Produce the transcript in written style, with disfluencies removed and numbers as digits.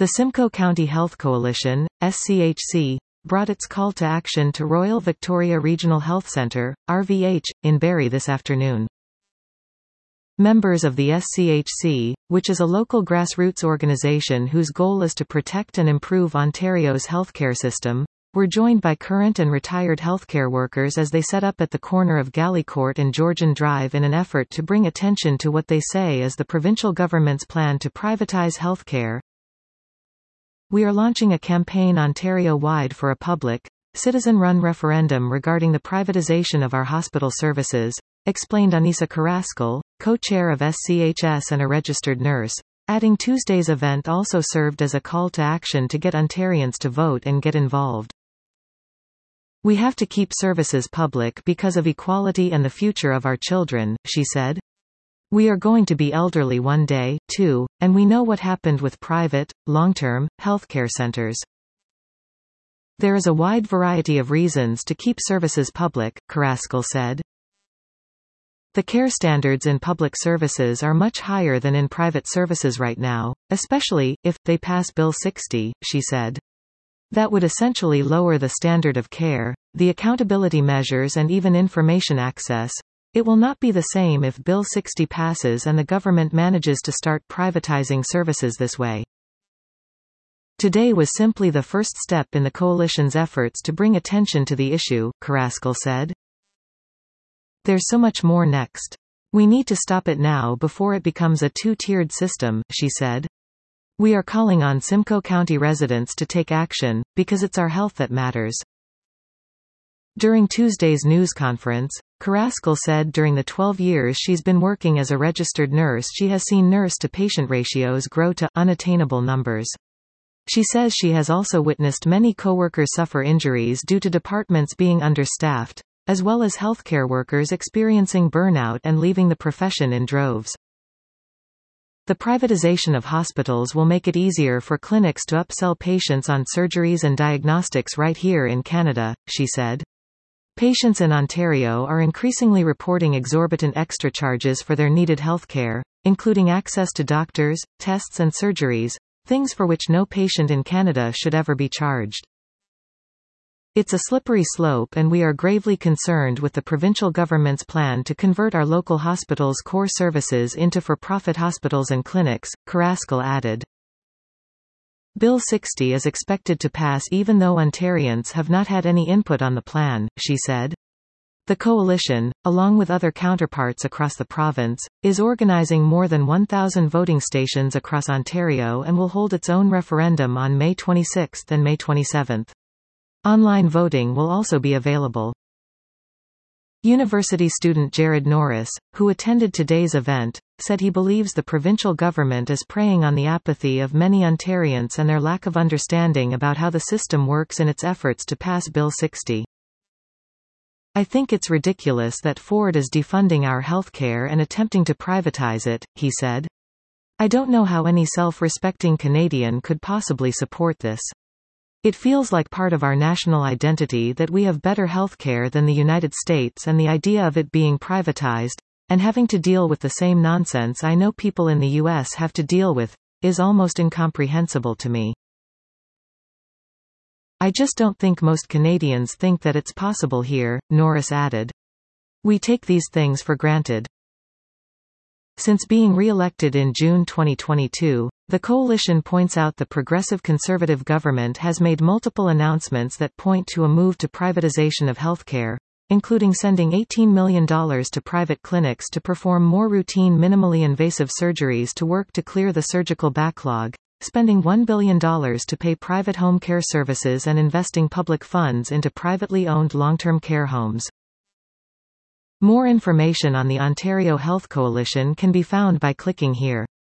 The Simcoe County Health Coalition, SCHC, brought its call to action to Royal Victoria Regional Health Centre, RVH, in Barrie this afternoon. Members of the SCHC, which is a local grassroots organisation whose goal is to protect and improve Ontario's healthcare system, were joined by current and retired healthcare workers as they set up at the corner of Galley Court and Georgian Drive in an effort to bring attention to what they say is the provincial government's plan to privatise healthcare. "We are launching a campaign Ontario-wide for a public, citizen-run referendum regarding the privatisation of our hospital services," explained Anissa Carrascal, co-chair of SCHS and a registered nurse, adding Tuesday's event also served as a call to action to get Ontarians to vote and get involved. "We have to keep services public because of equality and the future of our children," she said. "We are going to be elderly one day, too, and we know what happened with private, long-term, healthcare centres. There is a wide variety of reasons to keep services public," Carrascal said. "The care standards in public services are much higher than in private services right now, especially if they pass Bill 60, she said. "That would essentially lower the standard of care, the accountability measures and even information access. It will not be the same if Bill 60 passes and the government manages to start privatizing services this way." "Today was simply the first step in the coalition's efforts to bring attention to the issue," Carrascal said. "There's so much more next. We need to stop it now before it becomes a two-tiered system," she said. "We are calling on Simcoe County residents to take action, because it's our health that matters." During Tuesday's news conference, Carrascal said during the 12 years she's been working as a registered nurse she has seen nurse-to-patient ratios grow to unattainable numbers. She says she has also witnessed many coworkers suffer injuries due to departments being understaffed, as well as healthcare workers experiencing burnout and leaving the profession in droves. "The privatization of hospitals will make it easier for clinics to upsell patients on surgeries and diagnostics right here in Canada," she said. "Patients in Ontario are increasingly reporting exorbitant extra charges for their needed healthcare, including access to doctors, tests and surgeries, things for which no patient in Canada should ever be charged. It's a slippery slope and we are gravely concerned with the provincial government's plan to convert our local hospitals' core services into for-profit hospitals and clinics," Carrascal added. "Bill 60 is expected to pass even though Ontarians have not had any input on the plan," she said. The coalition, along with other counterparts across the province, is organising more than 1,000 voting stations across Ontario and will hold its own referendum on May 26 and May 27. Online voting will also be available. University student Jared Norris, who attended today's event, said he believes the provincial government is preying on the apathy of many Ontarians and their lack of understanding about how the system works in its efforts to pass Bill 60. "I think it's ridiculous that Ford is defunding our healthcare and attempting to privatize it," he said. "I don't know how any self-respecting Canadian could possibly support this. It feels like part of our national identity that we have better healthcare than the United States, and the idea of it being privatized, and having to deal with the same nonsense I know people in the US have to deal with, is almost incomprehensible to me. I just don't think most Canadians think that it's possible here," Norris added. "We take these things for granted." Since being re-elected in June 2022, the coalition points out the Progressive Conservative government has made multiple announcements that point to a move to privatization of healthcare, including sending $18 million to private clinics to perform more routine minimally invasive surgeries to work to clear the surgical backlog, spending $1 billion to pay private home care services and investing public funds into privately owned long-term care homes. More information on the Ontario Health Coalition can be found by clicking here.